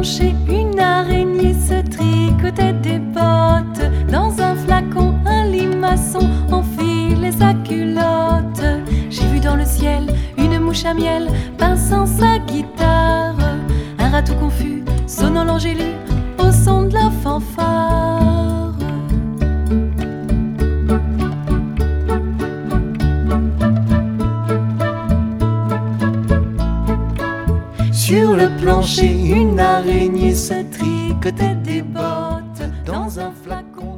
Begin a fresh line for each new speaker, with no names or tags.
plancher, une araignée se tricotait des bottes. Dans un flacon, un limaçon enfilait sa culotte. J'ai vu dans le ciel une mouche à miel pinçant sa guitare. Un rat tout confus sonnant l'angélus au son de la fanfare. Sur le plancher, une araignée se tricotait des bottes. Dans un flacon,